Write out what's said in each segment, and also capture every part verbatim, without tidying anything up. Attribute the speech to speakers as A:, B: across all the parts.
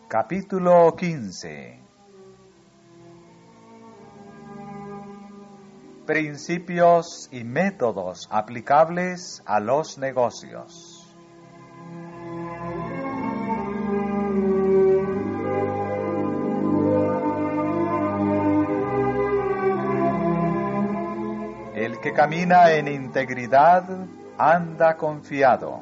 A: Capítulo quince. Principios y métodos aplicables a los negocios. El que camina en integridad anda confiado.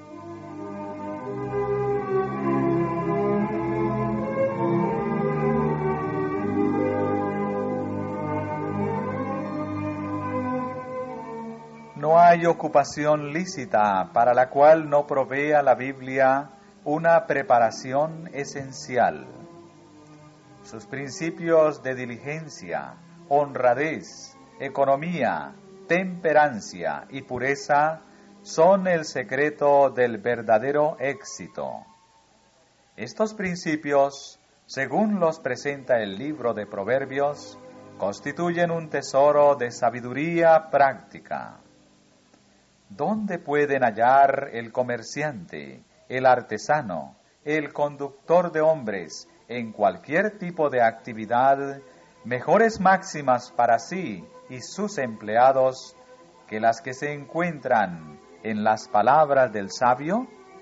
A: No hay ocupación lícita para la cual no provea la Biblia una preparación esencial. Sus principios de diligencia, honradez, economía, temperancia y pureza son el secreto del verdadero éxito. Estos principios, según los presenta el libro de Proverbios, constituyen un tesoro de sabiduría práctica. ¿Dónde pueden hallar el comerciante, el artesano, el conductor de hombres en cualquier tipo de actividad mejores máximas para sí y sus empleados que las que se encuentran en las palabras del sabio?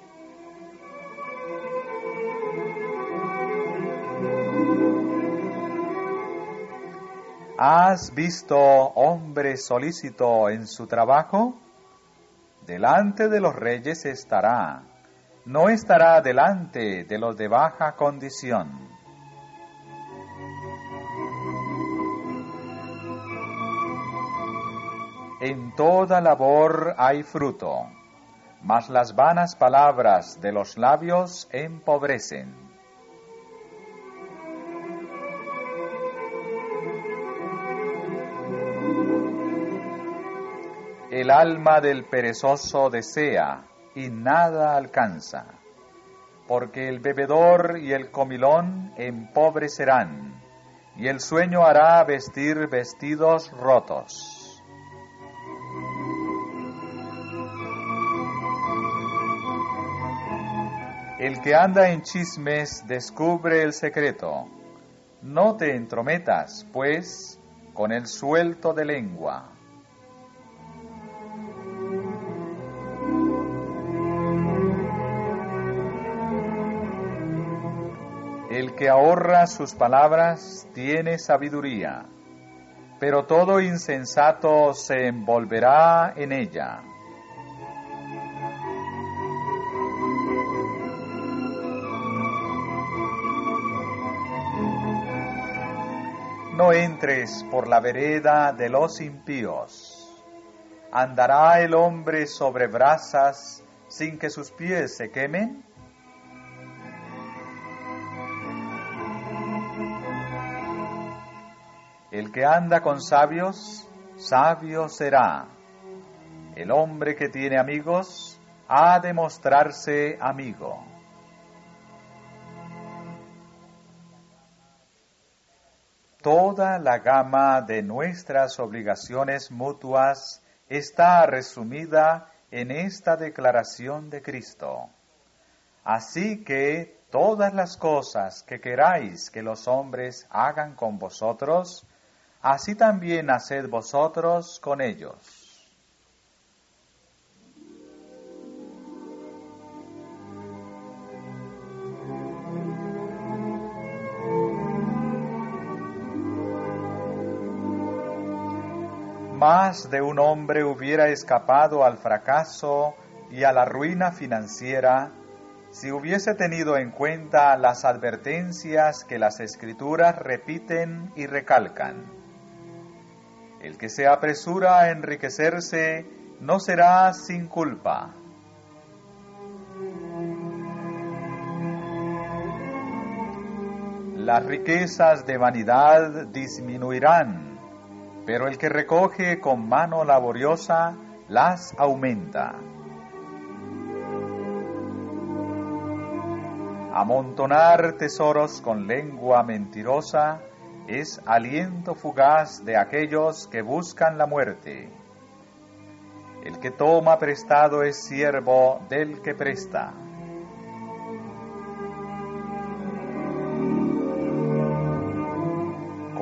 A: ¿Has visto hombre solícito en su trabajo? Delante de los reyes estará, no estará delante de los de baja condición. En toda labor hay fruto, mas las vanas palabras de los labios empobrecen. El alma del perezoso desea y nada alcanza, porque el bebedor y el comilón empobrecerán, y el sueño hará vestir vestidos rotos. El que anda en chismes descubre el secreto. No te entrometas, pues, con el suelto de lengua. El que ahorra sus palabras tiene sabiduría, pero todo insensato se envolverá en ella. No entres por la vereda de los impíos. ¿Andará el hombre sobre brasas sin que sus pies se quemen? El que anda con sabios, sabio será. El hombre que tiene amigos, ha de mostrarse amigo. Toda la gama de nuestras obligaciones mutuas está resumida en esta declaración de Cristo. Así que todas las cosas que queráis que los hombres hagan con vosotros, así también haced vosotros con ellos. Más de un hombre hubiera escapado al fracaso y a la ruina financiera si hubiese tenido en cuenta las advertencias que las Escrituras repiten y recalcan. El que se apresura a enriquecerse no será sin culpa. Las riquezas de vanidad disminuirán, pero el que recoge con mano laboriosa las aumenta. Amontonar tesoros con lengua mentirosa es aliento fugaz de aquellos que buscan la muerte. El que toma prestado es siervo del que presta.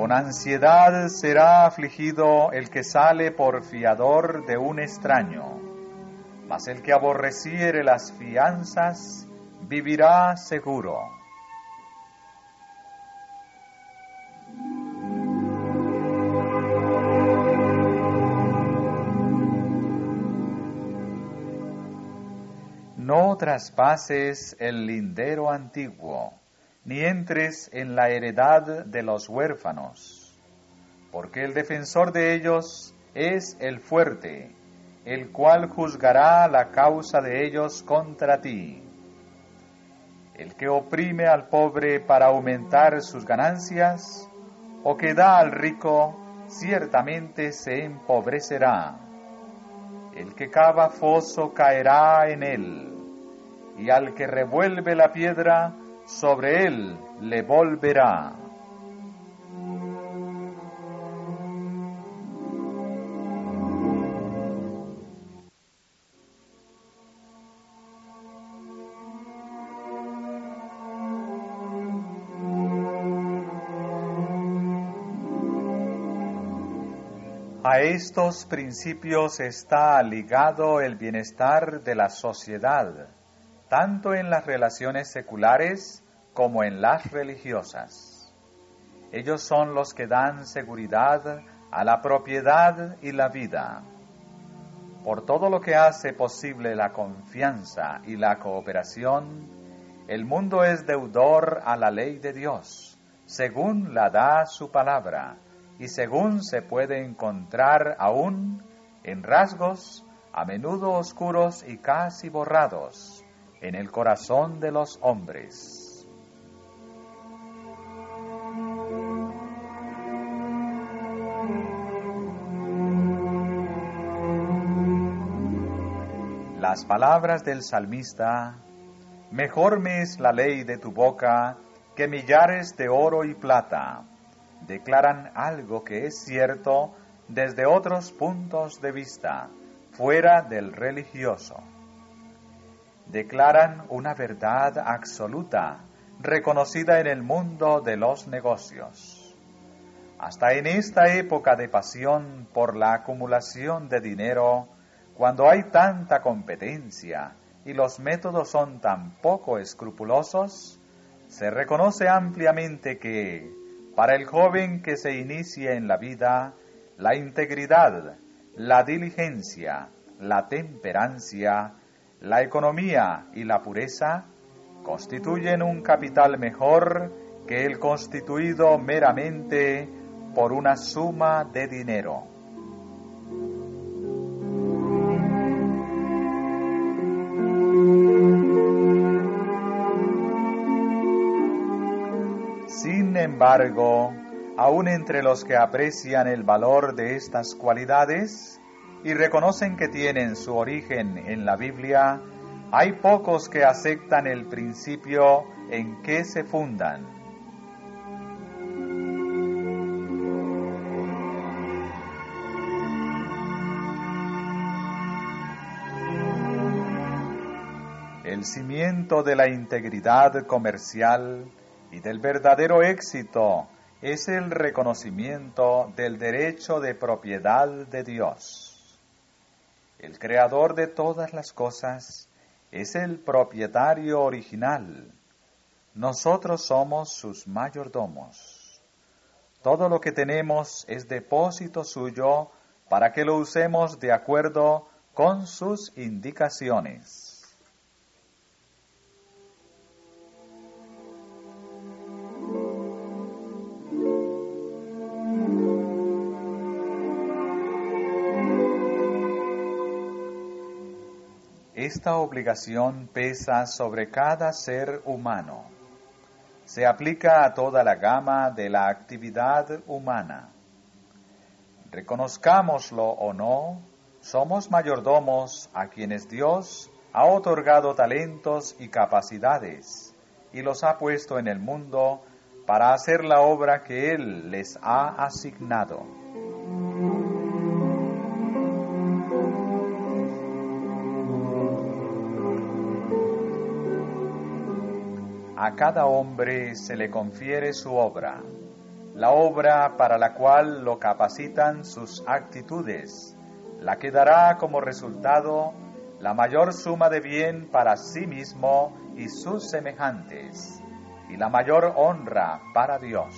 A: Con ansiedad será afligido el que sale por fiador de un extraño, mas el que aborreciere las fianzas vivirá seguro. No traspases el lindero antiguo, ni entres en la heredad de los huérfanos, porque el defensor de ellos es el fuerte, el cual juzgará la causa de ellos contra ti. El que oprime al pobre para aumentar sus ganancias, o que da al rico, ciertamente se empobrecerá. El que cava foso caerá en él, y al que revuelve la piedra, sobre él le volverá. A estos principios está ligado el bienestar de la sociedad, tanto en las relaciones seculares como en las religiosas. Ellos son los que dan seguridad a la propiedad y la vida. Por todo lo que hace posible la confianza y la cooperación, el mundo es deudor a la ley de Dios, según la da su palabra, y según se puede encontrar aún en rasgos a menudo oscuros y casi borrados en el corazón de los hombres. Las palabras del salmista: mejor me es la ley de tu boca que millares de oro y plata, declaran algo que es cierto desde otros puntos de vista, fuera del religioso. Declaran una verdad absoluta, reconocida en el mundo de los negocios. Hasta en esta época de pasión por la acumulación de dinero, cuando hay tanta competencia y los métodos son tan poco escrupulosos, se reconoce ampliamente que, para el joven que se inicia en la vida, la integridad, la diligencia, la temperancia, la economía y la pureza constituyen un capital mejor que el constituido meramente por una suma de dinero. Sin embargo, aun entre los que aprecian el valor de estas cualidades y reconocen que tienen su origen en la Biblia, hay pocos que aceptan el principio en que se fundan. El cimiento de la integridad comercial y del verdadero éxito es el reconocimiento del derecho de propiedad de Dios. El creador de todas las cosas es el propietario original. Nosotros somos sus mayordomos. Todo lo que tenemos es depósito suyo para que lo usemos de acuerdo con sus indicaciones. Esta obligación pesa sobre cada ser humano. Se aplica a toda la gama de la actividad humana. Reconozcámoslo o no, somos mayordomos a quienes Dios ha otorgado talentos y capacidades y los ha puesto en el mundo para hacer la obra que Él les ha asignado. A cada hombre se le confiere su obra, la obra para la cual lo capacitan sus actitudes, la que dará como resultado la mayor suma de bien para sí mismo y sus semejantes, y la mayor honra para Dios.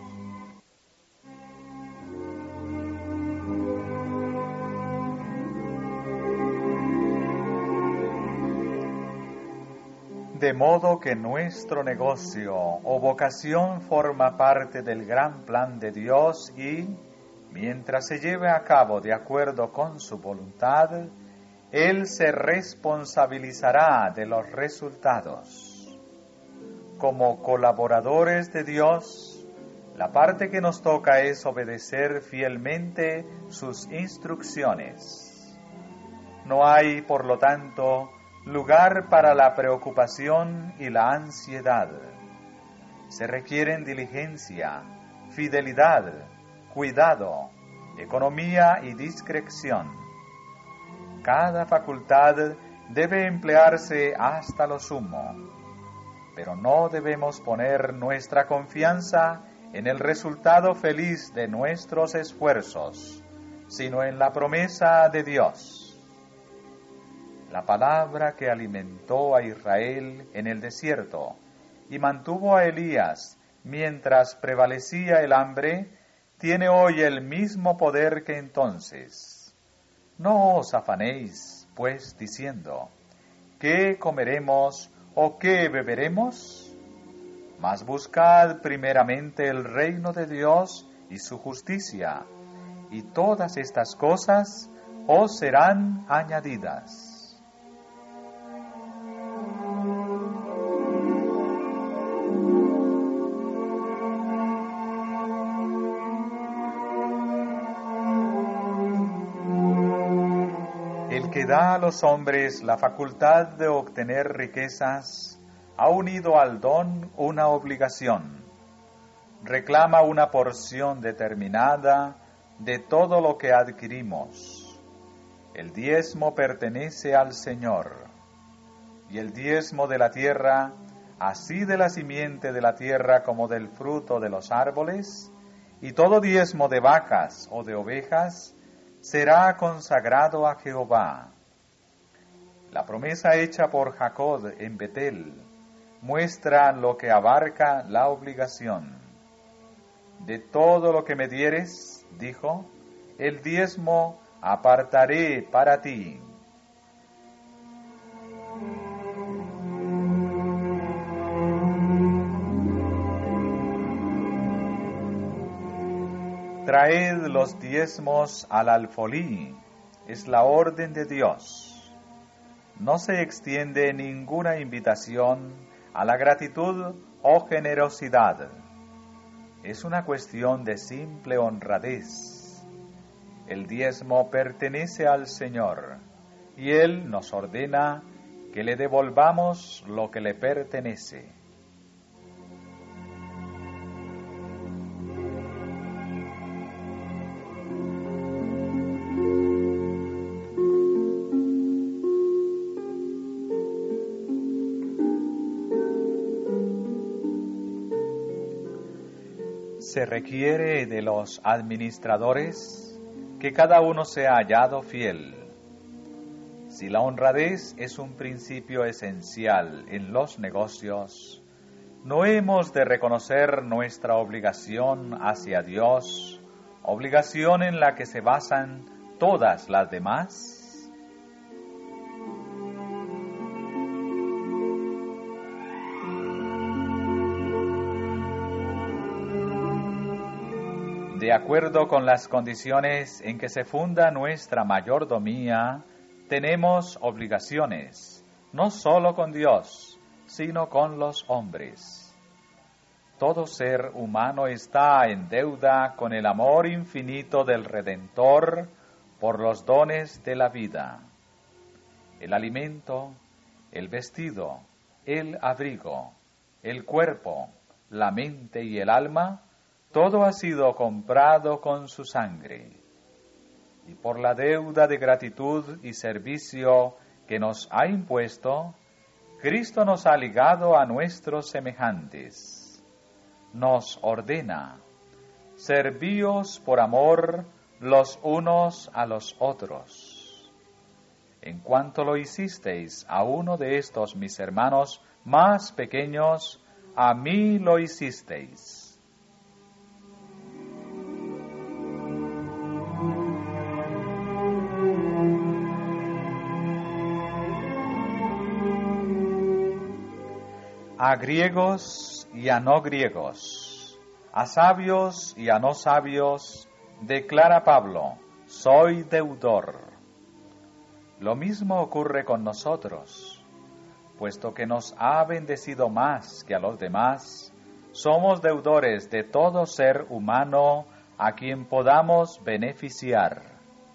A: De modo que nuestro negocio o vocación forma parte del gran plan de Dios y, mientras se lleve a cabo de acuerdo con su voluntad, Él se responsabilizará de los resultados. Como colaboradores de Dios, la parte que nos toca es obedecer fielmente sus instrucciones. No hay, por lo tanto, lugar para la preocupación y la ansiedad. Se requieren diligencia, fidelidad, cuidado, economía y discreción. Cada facultad debe emplearse hasta lo sumo, pero no debemos poner nuestra confianza en el resultado feliz de nuestros esfuerzos, sino en la promesa de Dios. La palabra que alimentó a Israel en el desierto y mantuvo a Elías mientras prevalecía el hambre, tiene hoy el mismo poder que entonces. No os afanéis, pues, diciendo, ¿qué comeremos o qué beberemos? Mas buscad primeramente el reino de Dios y su justicia, y todas estas cosas os serán añadidas. El que da a los hombres la facultad de obtener riquezas ha unido al don una obligación. Reclama una porción determinada de todo lo que adquirimos. El diezmo pertenece al Señor, y el diezmo de la tierra, así de la simiente de la tierra como del fruto de los árboles, y todo diezmo de vacas o de ovejas, será consagrado a Jehová. La promesa hecha por Jacob en Betel muestra lo que abarca la obligación. De todo lo que me dieres, dijo, el diezmo apartaré para ti. Traed los diezmos al alfolí, es la orden de Dios. No se extiende ninguna invitación a la gratitud o generosidad. Es una cuestión de simple honradez. El diezmo pertenece al Señor, y Él nos ordena que le devolvamos lo que le pertenece. Se requiere de los administradores que cada uno sea hallado fiel. Si la honradez es un principio esencial en los negocios, ¿no hemos de reconocer nuestra obligación hacia Dios, obligación en la que se basan todas las demás? De acuerdo con las condiciones en que se funda nuestra mayordomía, tenemos obligaciones, no solo con Dios, sino con los hombres. Todo ser humano está en deuda con el amor infinito del Redentor por los dones de la vida. El alimento, el vestido, el abrigo, el cuerpo, la mente y el alma, todo ha sido comprado con su sangre, y por la deuda de gratitud y servicio que nos ha impuesto, Cristo nos ha ligado a nuestros semejantes. Nos ordena, servíos por amor los unos a los otros. En cuanto lo hicisteis a uno de estos mis hermanos más pequeños, a mí lo hicisteis. A griegos y a no griegos, a sabios y a no sabios, declara Pablo, soy deudor. Lo mismo ocurre con nosotros, puesto que nos ha bendecido más que a los demás, somos deudores de todo ser humano a quien podamos beneficiar.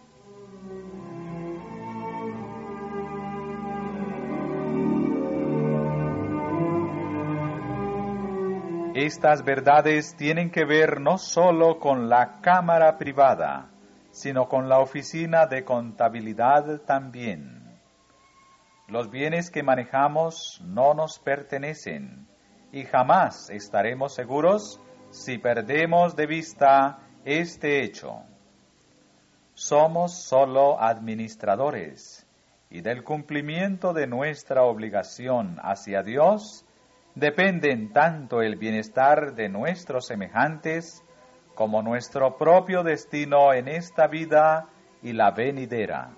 A: Estas verdades tienen que ver no solo con la cámara privada, sino con la oficina de contabilidad también. Los bienes que manejamos no nos pertenecen y jamás estaremos seguros si perdemos de vista este hecho. Somos solo administradores y del cumplimiento de nuestra obligación hacia Dios dependen tanto el bienestar de nuestros semejantes como nuestro propio destino en esta vida y la venidera.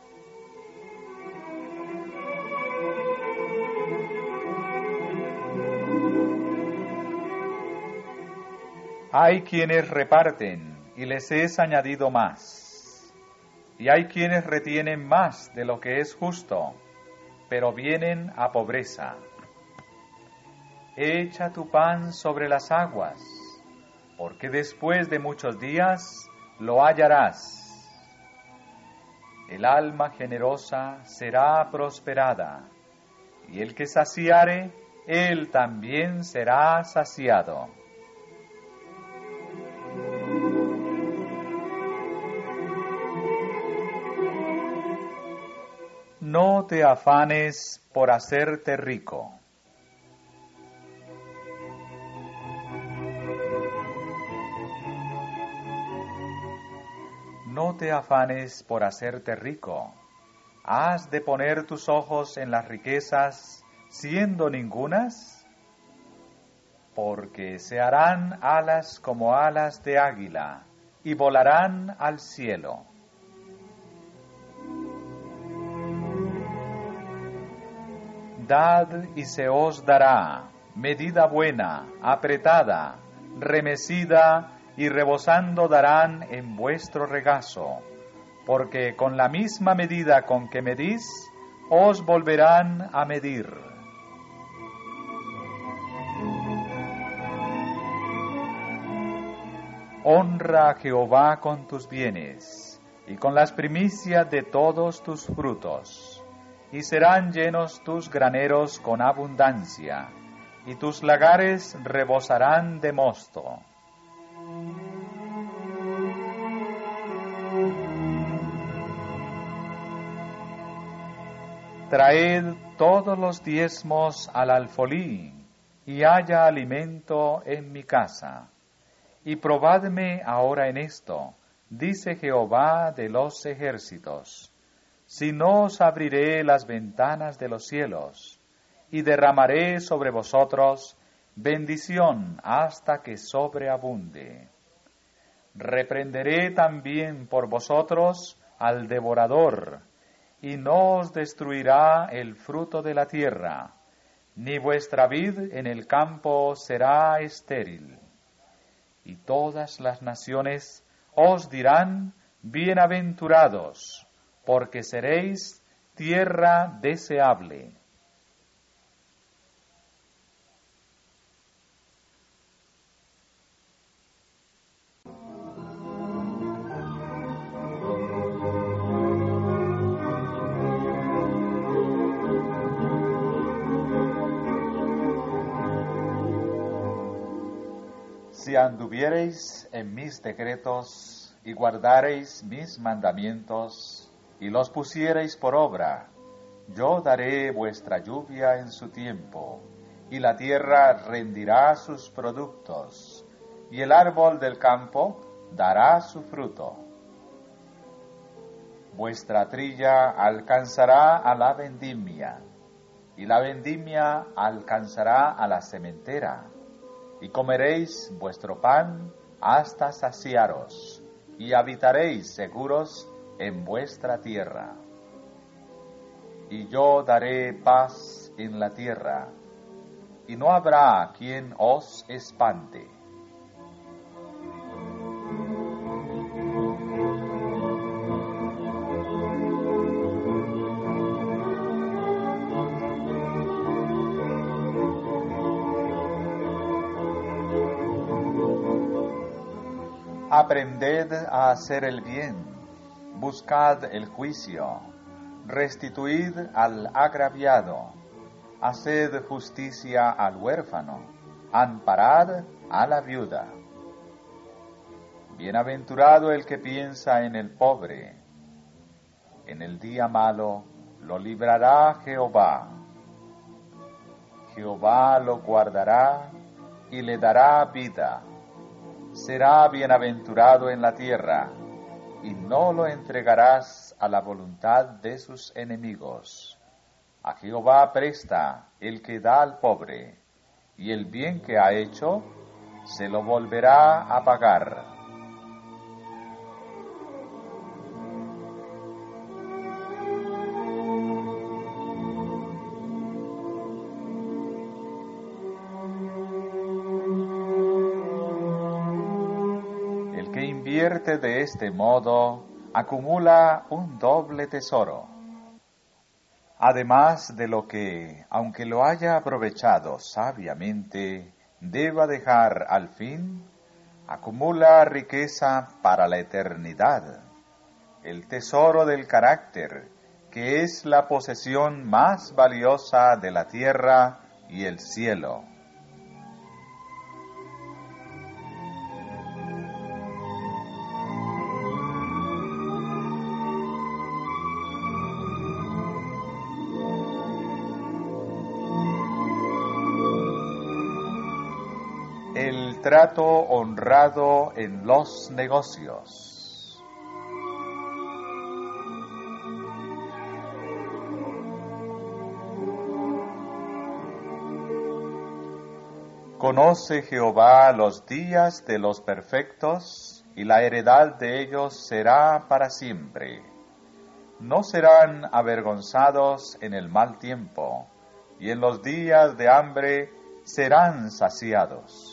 A: Hay quienes reparten y les es añadido más, y hay quienes retienen más de lo que es justo, pero vienen a pobreza. Echa tu pan sobre las aguas, porque después de muchos días lo hallarás. El alma generosa será prosperada, y el que saciare, él también será saciado. No te afanes por hacerte rico. No te afanes por hacerte rico. ¿Has de poner tus ojos en las riquezas, siendo ningunas? Porque se harán alas como alas de águila, y volarán al cielo. Dad y se os dará, medida buena, apretada, remecida, y rebosando darán en vuestro regazo, porque con la misma medida con que medís, os volverán a medir. Honra a Jehová con tus bienes, y con las primicias de todos tus frutos, y serán llenos tus graneros con abundancia, y tus lagares rebosarán de mosto. Traed todos los diezmos al alfolí, y haya alimento en mi casa. Y probadme ahora en esto, dice Jehová de los ejércitos, si no os abriré las ventanas de los cielos, y derramaré sobre vosotros bendición hasta que sobreabunde. Reprenderé también por vosotros al devorador, y no os destruirá el fruto de la tierra, ni vuestra vid en el campo será estéril. Y todas las naciones os dirán, bienaventurados, porque seréis tierra deseable. Si anduviereis en mis decretos y guardareis mis mandamientos y los pusiereis por obra, yo daré vuestra lluvia en su tiempo, y la tierra rendirá sus productos, y el árbol del campo dará su fruto. Vuestra trilla alcanzará a la vendimia, y la vendimia alcanzará a la sementera, y comeréis vuestro pan hasta saciaros, y habitaréis seguros en vuestra tierra. Y yo daré paz en la tierra, y no habrá quien os espante. Aprended a hacer el bien, buscad el juicio, restituid al agraviado, haced justicia al huérfano, amparad a la viuda. Bienaventurado el que piensa en el pobre, en el día malo lo librará Jehová. Jehová lo guardará y le dará vida. Será bienaventurado en la tierra, y no lo entregarás a la voluntad de sus enemigos. A Jehová presta el que da al pobre, y el bien que ha hecho se lo volverá a pagar. Invierte de este modo, acumula un doble tesoro. Además de lo que, aunque lo haya aprovechado sabiamente, deba dejar al fin, acumula riqueza para la eternidad, el tesoro del carácter, que es la posesión más valiosa de la tierra y el cielo. El trato honrado en los negocios. Conoce Jehová los días de los perfectos, y la heredad de ellos será para siempre. No serán avergonzados en el mal tiempo, y en los días de hambre serán saciados.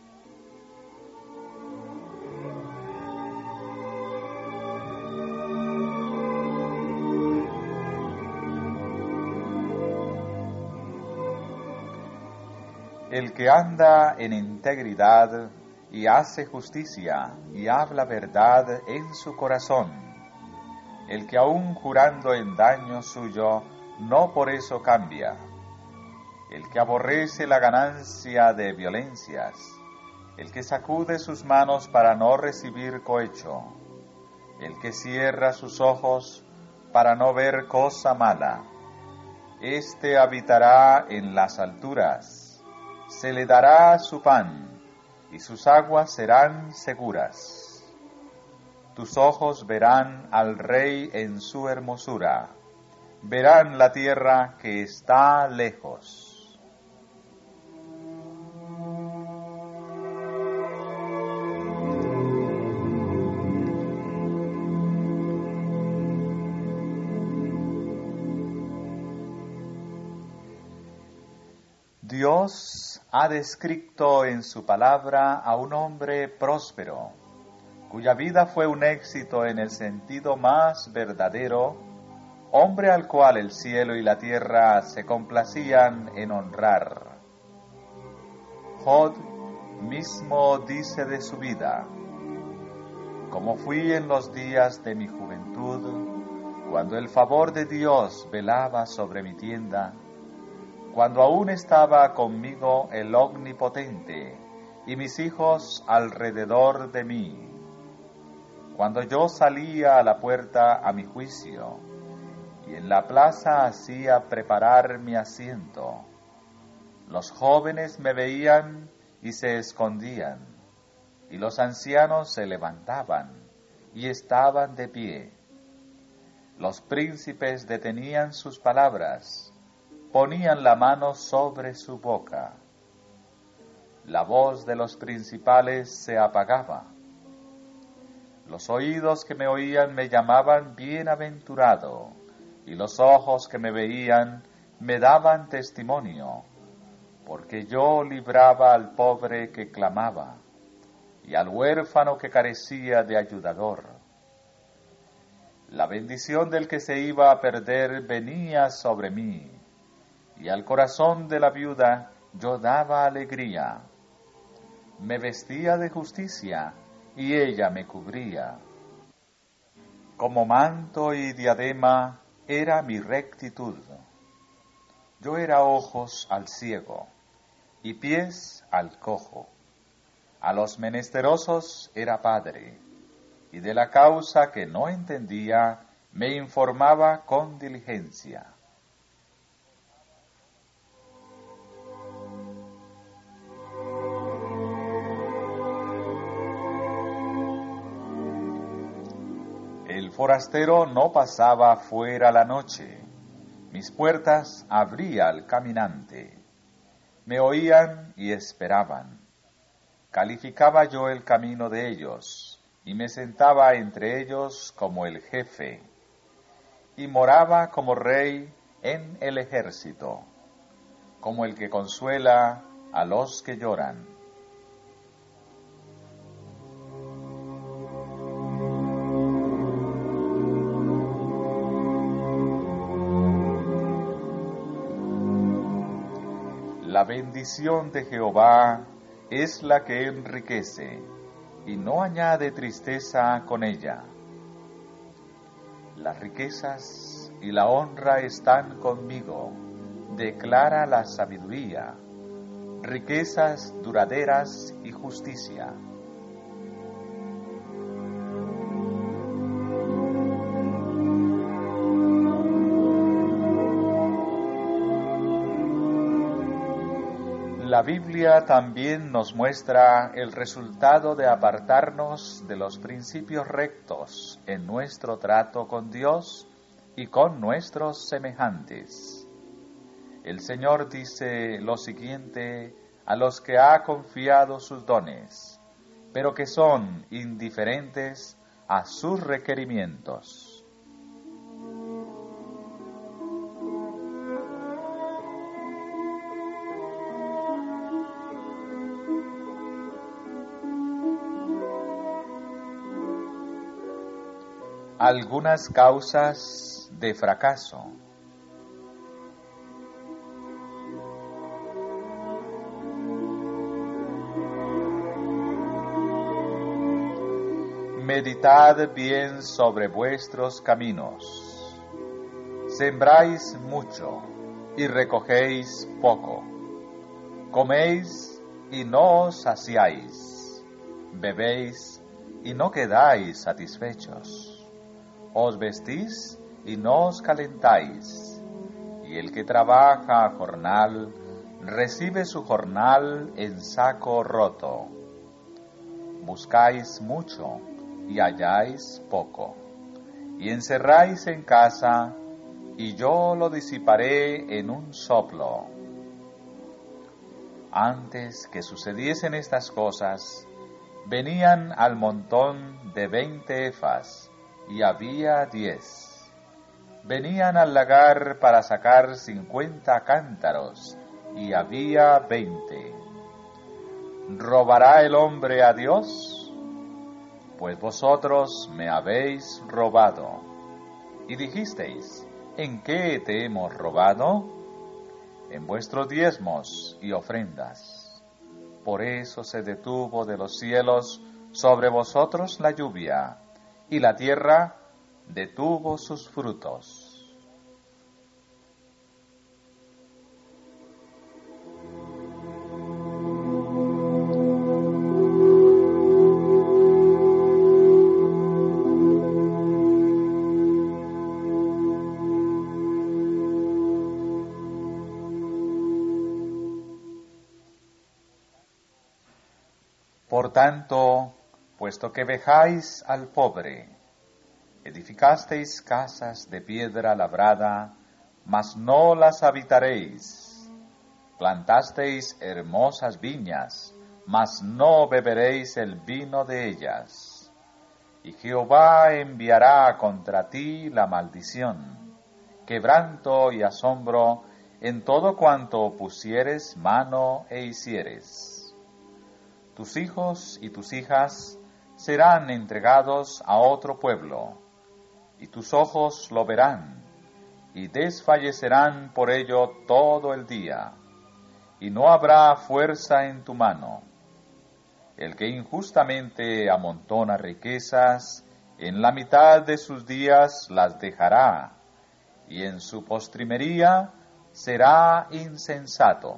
A: El que anda en integridad y hace justicia y habla verdad en su corazón, el que aun jurando en daño suyo, no por eso cambia, el que aborrece la ganancia de violencias, el que sacude sus manos para no recibir cohecho, el que cierra sus ojos para no ver cosa mala, éste habitará en las alturas. Se le dará su pan, y sus aguas serán seguras. Tus ojos verán al Rey en su hermosura, verán la tierra que está lejos. Dios ha descrito en su palabra a un hombre próspero, cuya vida fue un éxito en el sentido más verdadero, hombre al cual el cielo y la tierra se complacían en honrar. Jod mismo dice de su vida: como fui en los días de mi juventud, cuando el favor de Dios velaba sobre mi tienda, cuando aún estaba conmigo el Omnipotente y mis hijos alrededor de mí, cuando yo salía a la puerta a mi juicio y en la plaza hacía preparar mi asiento, los jóvenes me veían y se escondían, y los ancianos se levantaban y estaban de pie. Los príncipes detenían sus palabras, ponían la mano sobre su boca. La voz de los principales se apagaba. Los oídos que me oían me llamaban bienaventurado, y los ojos que me veían me daban testimonio, porque yo libraba al pobre que clamaba, y al huérfano que carecía de ayudador. La bendición del que se iba a perder venía sobre mí, y al corazón de la viuda yo daba alegría. Me vestía de justicia, y ella me cubría. Como manto y diadema era mi rectitud. Yo era ojos al ciego, y pies al cojo. A los menesterosos era padre, y de la causa que no entendía me informaba con diligencia. El forastero no pasaba fuera la noche, mis puertas abría al caminante. Me oían y esperaban. Calificaba yo el camino de ellos, y me sentaba entre ellos como el jefe, y moraba como rey en el ejército, como el que consuela a los que lloran. La bendición de Jehová es la que enriquece, y no añade tristeza con ella. Las riquezas y la honra están conmigo, declara la sabiduría, riquezas duraderas y justicia. La Biblia también nos muestra el resultado de apartarnos de los principios rectos en nuestro trato con Dios y con nuestros semejantes. El Señor dice lo siguiente a los que ha confiado sus dones, pero que son indiferentes a sus requerimientos. Algunas causas de fracaso. Meditad bien sobre vuestros caminos. Sembráis mucho y recogéis poco. Coméis y no os saciáis. Bebéis y no quedáis satisfechos. Os vestís y no os calentáis, y el que trabaja a jornal recibe su jornal en saco roto. Buscáis mucho y halláis poco, y encerráis en casa, y yo lo disiparé en un soplo. Antes que sucediesen estas cosas, venían al montón de veinte efas, y había diez. Venían al lagar para sacar cincuenta cántaros, y había veinte. ¿Robará el hombre a Dios? Pues vosotros me habéis robado. Y dijisteis, ¿en qué te hemos robado? En vuestros diezmos y ofrendas. Por eso se detuvo de los cielos sobre vosotros la lluvia, y la tierra detuvo sus frutos. Por tanto, puesto que vejáis al pobre, edificasteis casas de piedra labrada, mas no las habitaréis. Plantasteis hermosas viñas, mas no beberéis el vino de ellas. Y Jehová enviará contra ti la maldición, quebranto y asombro en todo cuanto pusieres mano e hicieres. Tus hijos y tus hijas serán entregados a otro pueblo, y tus ojos lo verán, y desfallecerán por ello todo el día, y no habrá fuerza en tu mano. El que injustamente amontona riquezas, en la mitad de sus días las dejará, y en su postrimería será insensato.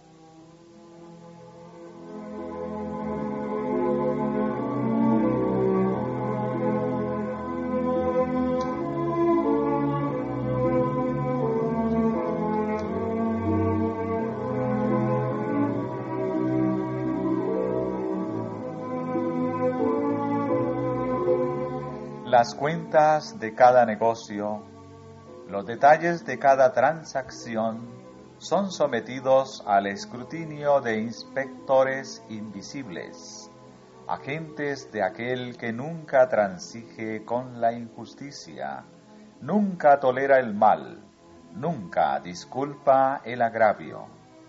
A: Las cuentas de cada negocio, los detalles de cada transacción son sometidos al escrutinio de inspectores invisibles, agentes de aquel que nunca transige con la injusticia, nunca tolera el mal, nunca disculpa el agravio.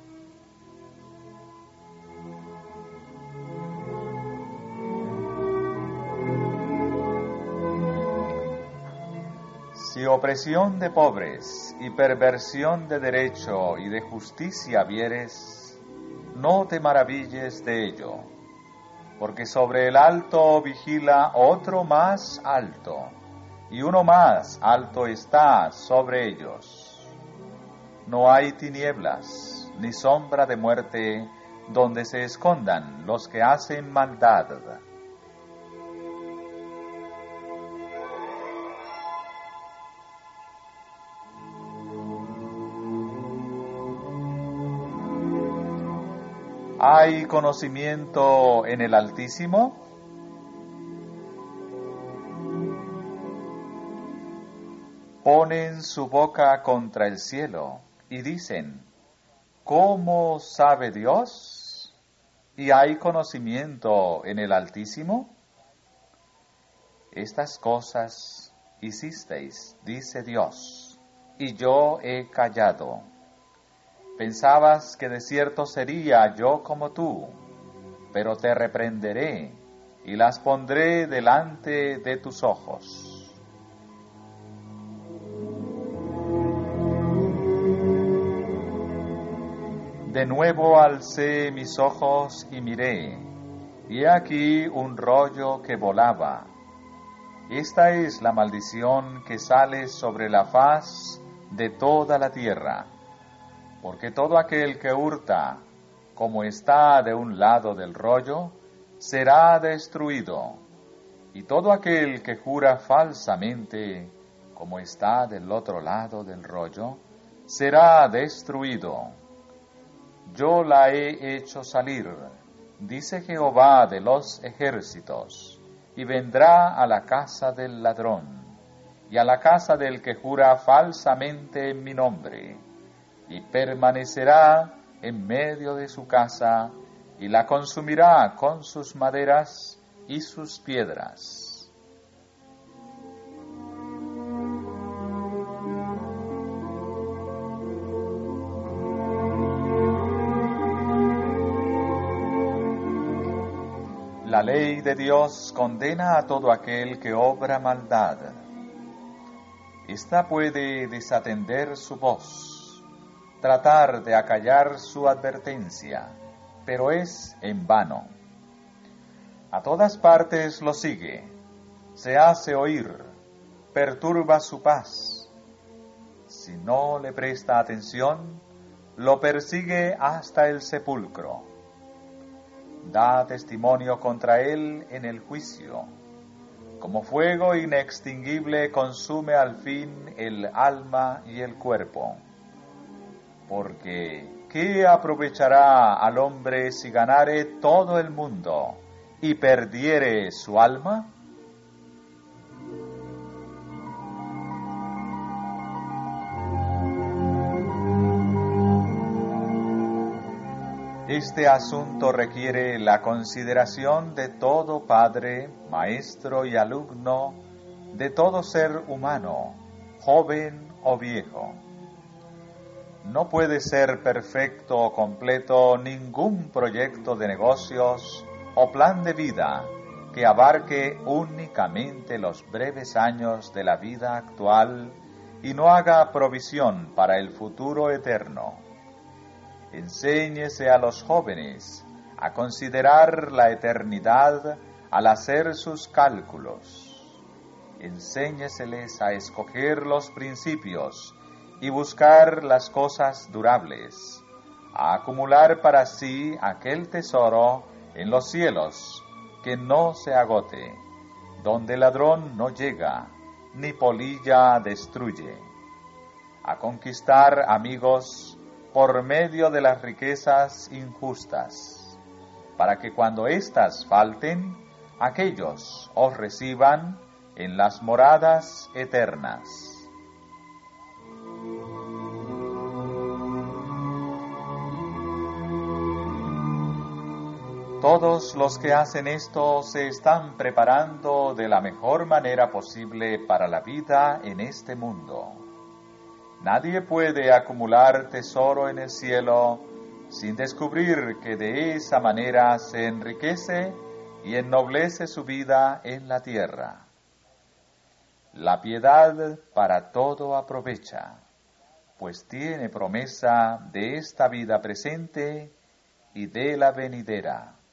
A: Si opresión de pobres y perversión de derecho y de justicia vieres, no te maravilles de ello, porque sobre el alto vigila otro más alto, y uno más alto está sobre ellos. No hay tinieblas ni sombra de muerte donde se escondan los que hacen maldad. ¿Hay conocimiento en el Altísimo? Ponen su boca contra el cielo y dicen, ¿cómo sabe Dios? ¿Y hay conocimiento en el Altísimo? Estas cosas hicisteis, dice Dios, y yo he callado. Pensabas que de cierto sería yo como tú, pero te reprenderé y las pondré delante de tus ojos. De nuevo alcé mis ojos y miré, y he aquí un rollo que volaba. Esta es la maldición que sale sobre la faz de toda la tierra. Porque todo aquel que hurta, como está de un lado del rollo, será destruido, y todo aquel que jura falsamente, como está del otro lado del rollo, será destruido. Yo la he hecho salir, dice Jehová de los ejércitos, y vendrá a la casa del ladrón, y a la casa del que jura falsamente en mi nombre, y permanecerá en medio de su casa, y la consumirá con sus maderas y sus piedras. La ley de Dios condena a todo aquel que obra maldad. Esta puede desatender su voz, tratar de acallar su advertencia, pero es en vano. A todas partes lo sigue, se hace oír, perturba su paz. Si no le presta atención, lo persigue hasta el sepulcro. Da testimonio contra él en el juicio. Como fuego inextinguible consume al fin el alma y el cuerpo. Porque, ¿qué aprovechará al hombre si ganare todo el mundo y perdiere su alma? Este asunto requiere la consideración de todo padre, maestro y alumno, de todo ser humano, joven o viejo. No puede ser perfecto o completo ningún proyecto de negocios o plan de vida que abarque únicamente los breves años de la vida actual y no haga provisión para el futuro eterno. Enséñese a los jóvenes a considerar la eternidad al hacer sus cálculos. Enséñeseles a escoger los principios y buscar las cosas durables, a acumular para sí aquel tesoro en los cielos que no se agote, donde ladrón no llega, ni polilla destruye, a conquistar amigos por medio de las riquezas injustas, para que cuando éstas falten, aquellos os reciban en las moradas eternas. Todos los que hacen esto se están preparando de la mejor manera posible para la vida en este mundo. Nadie puede acumular tesoro en el cielo sin descubrir que de esa manera se enriquece y ennoblece su vida en la tierra. La piedad para todo aprovecha, pues tiene promesa de esta vida presente y de la venidera.